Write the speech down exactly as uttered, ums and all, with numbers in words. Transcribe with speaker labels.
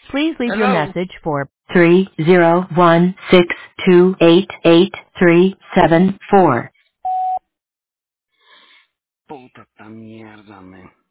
Speaker 1: Please leave your
Speaker 2: Hello.
Speaker 1: message for three zero one six two eight eight three seven four.
Speaker 2: Puta esta mierda, man.